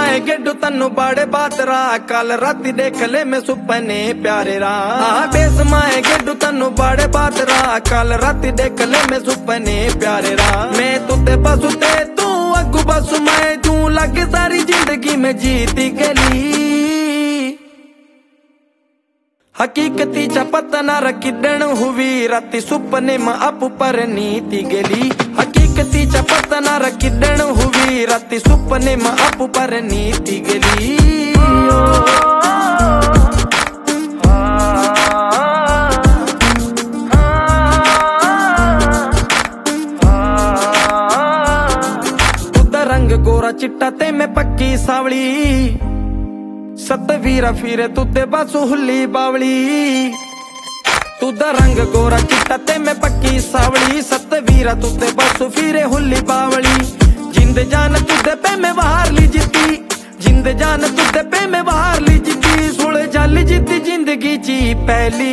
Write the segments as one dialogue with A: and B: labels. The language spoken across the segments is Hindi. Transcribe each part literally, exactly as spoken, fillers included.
A: माए गेडू तन्नू बाड़े बात रा कल राती देख ले मैं सुपने प्यारे रा बेस माए गेडू तन्नू बाड़े बात रा कल राती देख ले मैं सुपने प्यारे रा मैं तुते बसु ते तू अगू बसु मैं तू लग सारी जिंदगी में जीती गली हकीकती चा पता ना रखिडण हुई राती सुपने में अप पर नीति गेली हकीकती चा पता ना रखिडण हुई राती सुपने में अप पर नीति गेली उदा रंग गोरा चिट्टा ते में पक्की सावली सतवीरा फिरे तुते बस हुली बावली तुदा रंग गोरा चिट्टा ते में पक्की सावली सतवीरा तुते बस फिरे हुली बावली जिंद जान तुदे पे में बाहर ली जीती जिंद जान तुदे पे में बाहर ली जीती सुले जाली जीती जिंदगी ची पहली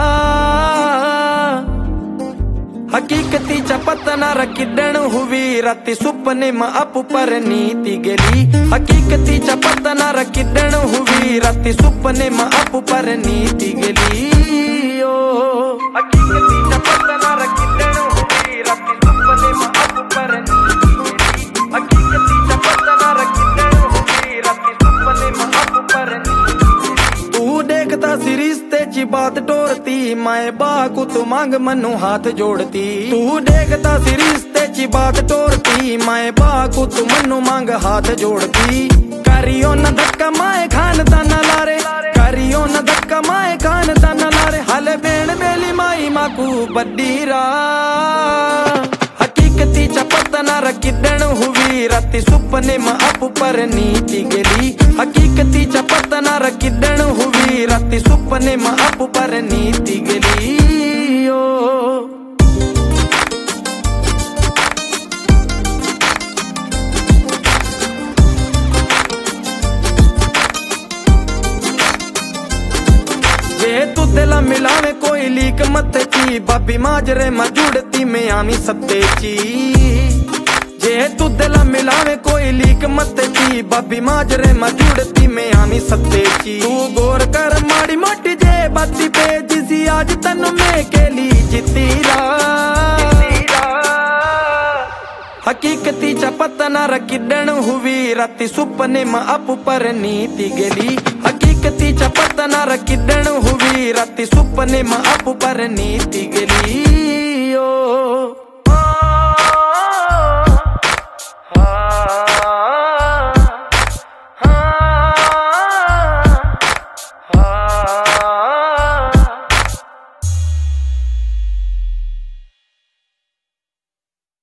A: राह हकीकती चा पता ना रखिडण हुई राती सुपने में अप पर नीति गेली हकीकती चा पता ना रखिडण हुई राती सुपने में अप पर नीति गेली ओ हकीकती चा पता ना रखिडण हुई राती सुपने में अप पर नीति गेली हकीकती चा पता ना रखिडण हुई राती सुपने में अप पर नीति तू देखता सी रिश्ते ची बात टोरती माए बाकू तू मांग मनु हाथ जोड़ती तू देखता सी रिश्ते ची बात टोरती माए बाकू तू मनु मांग हाथ जोड़ती करियो न धक्का माए खान ताना लारे करियो न धक्का माए खान ताना लारे हाले बेन बेली माई माकू बड्डीरा हकीकती चा पता ना रखिडण हुई राती सुपने में अप पर नीति गेली हकीकती चा पता ना रखिडण हुई राती सुपने में अप पर नीति गेली ओ जे तू दिला मिलावे कोई लीक मत ची बाबी माजरे में जुड़ती में आमी सत्ते ची जे तू दिला मिलावे कोई लीक मत ची बाबी माजरे में जुड़ती में आमी सत्ते ची तू गौर कर माड़ी मोटी जे बाती पे जिसी आज तन में केली जीती रा हकीकती चा पता ना रखिडण हुई राती सुपने में अप पर नीति गेली हकीकती चा पता ना रखिडण हुई राती सुपने में अप पर नीति गेली ओ